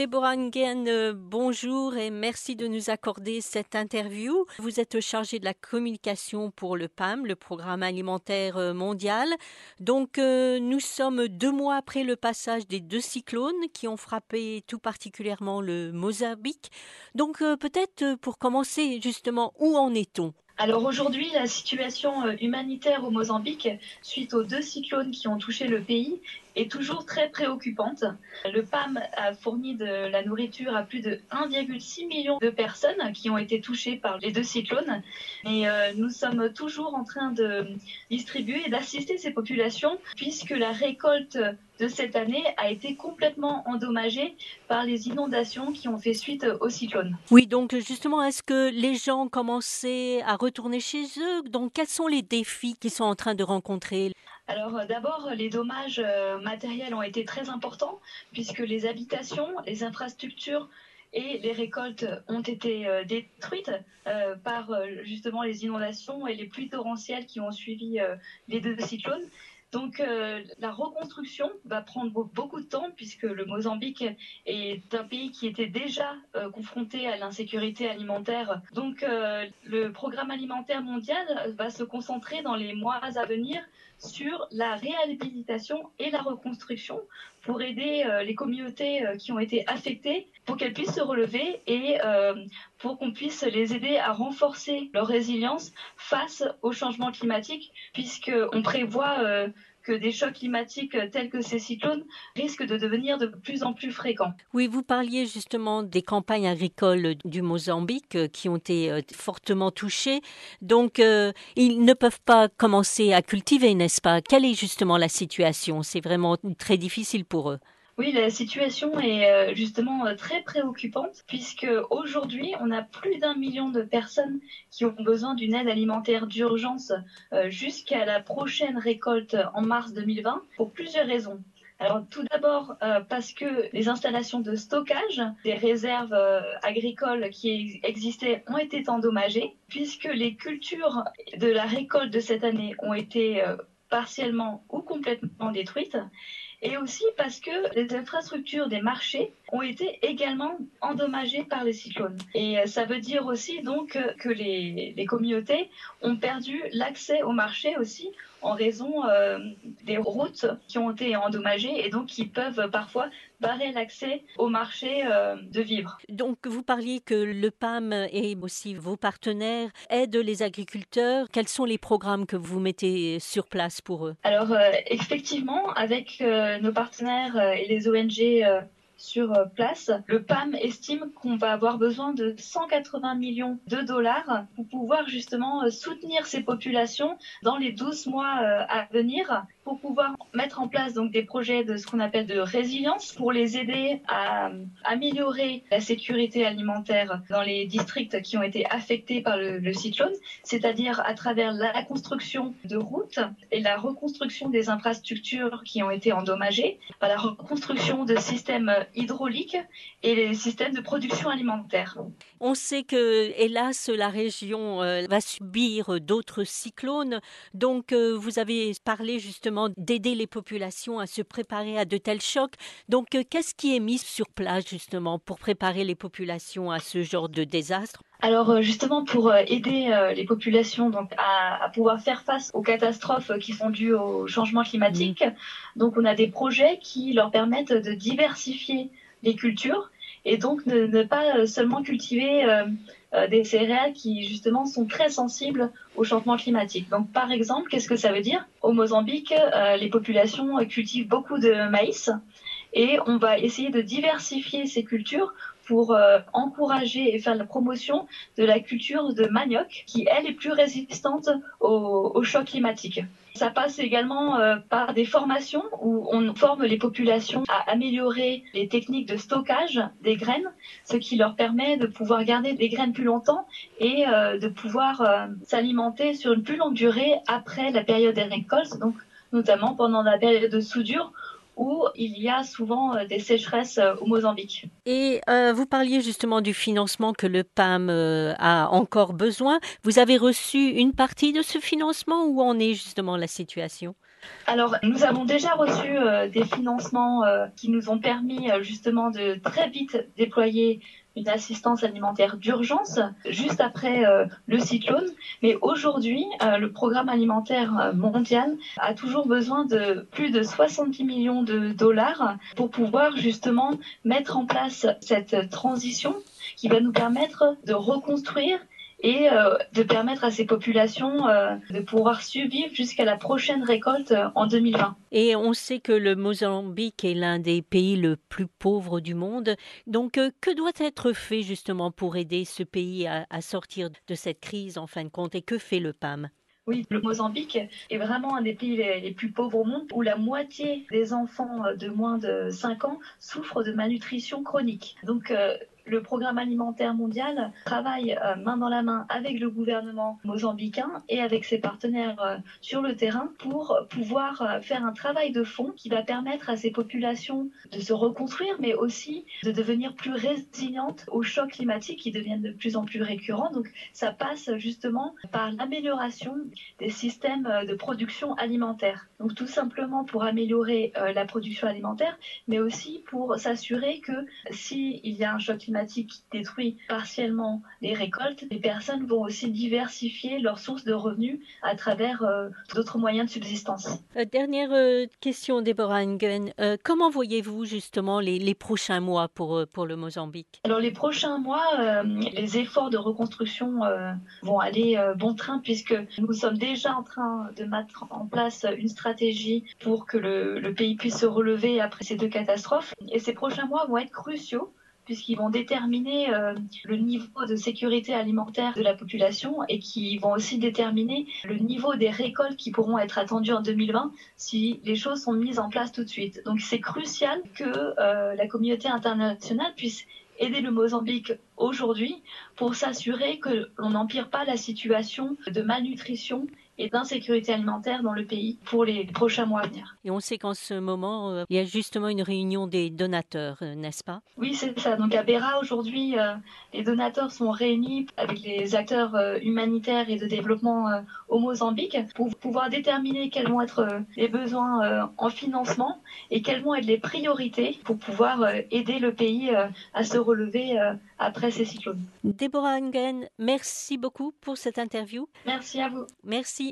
Déborah Nguyen, bonjour et merci de nous accorder cette interview. Vous êtes chargée de la communication pour le PAM, le Programme alimentaire mondial. Donc, nous sommes 2 mois après le passage des 2 cyclones qui ont frappé tout particulièrement le Mozambique. Donc, peut-être pour commencer, justement, où en est-on? Alors aujourd'hui, la situation humanitaire au Mozambique, suite aux 2 cyclones qui ont touché le pays, est toujours très préoccupante. Le PAM a fourni de la nourriture à plus de 1,6 million de personnes qui ont été touchées par les 2 cyclones. Et nous sommes toujours en train de distribuer et d'assister ces populations puisque la récolte de cette année a été complètement endommagée par les inondations qui ont fait suite au cyclone. Oui, donc justement, est-ce que les gens ont commencé à retourner chez eux? Donc, quels sont les défis qu'ils sont en train de rencontrer? Alors d'abord, les dommages matériels ont été très importants puisque les habitations, les infrastructures et les récoltes ont été détruites par justement les inondations et les pluies torrentielles qui ont suivi les 2 cyclones. Donc la reconstruction va prendre beaucoup de temps puisque le Mozambique est un pays qui était déjà confronté à l'insécurité alimentaire. Donc le programme alimentaire mondial va se concentrer dans les mois à venir sur la réhabilitation et la reconstruction pour aider les communautés qui ont été affectées pour qu'elles puissent se relever et pour qu'on puisse les aider à renforcer leur résilience face au changement climatique puisqu'on prévoit que des chocs climatiques tels que ces cyclones risquent de devenir de plus en plus fréquents. Oui, vous parliez justement des campagnes agricoles du Mozambique qui ont été fortement touchées. Donc, ils ne peuvent pas commencer à cultiver, n'est-ce pas? Quelle est justement la situation? C'est vraiment très difficile pour eux. Oui, la situation est justement très préoccupante puisque aujourd'hui, on a plus d'1 million de personnes qui ont besoin d'une aide alimentaire d'urgence jusqu'à la prochaine récolte en mars 2020 pour plusieurs raisons. Alors tout d'abord parce que les installations de stockage des réserves agricoles qui existaient ont été endommagées puisque les cultures de la récolte de cette année ont été partiellement ou complètement détruites. Et aussi parce que les infrastructures des marchés ont été également endommagées par les cyclones. Et ça veut dire aussi donc que les communautés ont perdu l'accès au marché aussi en raison des routes qui ont été endommagées et donc qui peuvent parfois barrer l'accès au marché de vivres. Donc, vous parliez que le PAM et aussi vos partenaires aident les agriculteurs. Quels sont les programmes que vous mettez sur place pour eux? Alors, effectivement, avec nos partenaires et les ONG sur place, le PAM estime qu'on va avoir besoin de 180 millions de dollars pour pouvoir justement soutenir ces populations dans les 12 mois à venir, pour pouvoir mettre en place donc des projets de ce qu'on appelle de résilience pour les aider à améliorer la sécurité alimentaire dans les districts qui ont été affectés par le cyclone, c'est-à-dire à travers la construction de routes et la reconstruction des infrastructures qui ont été endommagées, par la reconstruction de systèmes hydrauliques et les systèmes de production alimentaire. On sait que, hélas, la région va subir d'autres cyclones. Donc, vous avez parlé justement d'aider les populations à se préparer à de tels chocs. Donc, qu'est-ce qui est mis sur place justement pour préparer les populations à ce genre de désastre? Alors justement pour aider les populations donc à pouvoir faire face aux catastrophes qui sont dues au changement climatique, donc on a des projets qui leur permettent de diversifier les cultures et donc ne pas seulement cultiver des céréales qui justement sont très sensibles au changement climatique. Donc par exemple, qu'est-ce que ça veut dire? Au Mozambique, les populations cultivent beaucoup de maïs et on va essayer de diversifier ces cultures pour encourager et faire la promotion de la culture de manioc qui, elle, est plus résistante au choc climatique. Ça passe également par des formations où on forme les populations à améliorer les techniques de stockage des graines, ce qui leur permet de pouvoir garder des graines plus longtemps et de pouvoir s'alimenter sur une plus longue durée après la période des récoltes, donc notamment pendant la période de soudure où il y a souvent des sécheresses au Mozambique. Et vous parliez justement du financement que le PAM a encore besoin. Vous avez reçu une partie de ce financement? Où en est justement la situation? Alors, nous avons déjà reçu des financements qui nous ont permis justement de très vite déployer une assistance alimentaire d'urgence juste après le cyclone. Mais aujourd'hui, le programme alimentaire mondial a toujours besoin de plus de 70 millions de dollars pour pouvoir justement mettre en place cette transition qui va nous permettre de reconstruire et de permettre à ces populations de pouvoir survivre jusqu'à la prochaine récolte en 2020. Et on sait que le Mozambique est l'un des pays le plus pauvres du monde. Donc, que doit être fait justement pour aider ce pays à sortir de cette crise en fin de compte et que fait le PAM? Oui, le Mozambique est vraiment un des pays les plus pauvres au monde où la moitié des enfants de moins de 5 ans souffrent de malnutrition chronique. Donc, le programme alimentaire mondial travaille main dans la main avec le gouvernement mozambicain et avec ses partenaires sur le terrain pour pouvoir faire un travail de fond qui va permettre à ces populations de se reconstruire, mais aussi de devenir plus résilientes aux chocs climatiques qui deviennent de plus en plus récurrents. Donc, ça passe justement par l'amélioration des systèmes de production alimentaire. Donc, tout simplement pour améliorer la production alimentaire, mais aussi pour s'assurer que s'il y a un choc climatique qui détruit partiellement les récoltes, les personnes vont aussi diversifier leurs sources de revenus à travers d'autres moyens de subsistance. Dernière question, Deborah Nguyen. Comment voyez-vous justement les prochains mois pour le Mozambique? Alors les prochains mois, les efforts de reconstruction vont aller bon train puisque nous sommes déjà en train de mettre en place une stratégie pour que le pays puisse se relever après ces deux catastrophes. Et ces prochains mois vont être cruciaux puisqu'ils vont déterminer le niveau de sécurité alimentaire de la population et qui vont aussi déterminer le niveau des récoltes qui pourront être attendues en 2020 si les choses sont mises en place tout de suite. Donc c'est crucial que la communauté internationale puisse aider le Mozambique aujourd'hui pour s'assurer que l'on n'empire pas la situation de malnutrition et d'insécurité alimentaire dans le pays pour les prochains mois à venir. Et on sait qu'en ce moment, il y a justement une réunion des donateurs, n'est-ce pas? Oui, c'est ça. Donc à Beira, aujourd'hui, les donateurs sont réunis avec les acteurs humanitaires et de développement au Mozambique pour pouvoir déterminer quels vont être les besoins en financement et quelles vont être les priorités pour pouvoir aider le pays à se relever après ces cyclones. Deborah Nguyen, merci beaucoup pour cette interview. Merci à vous. Merci.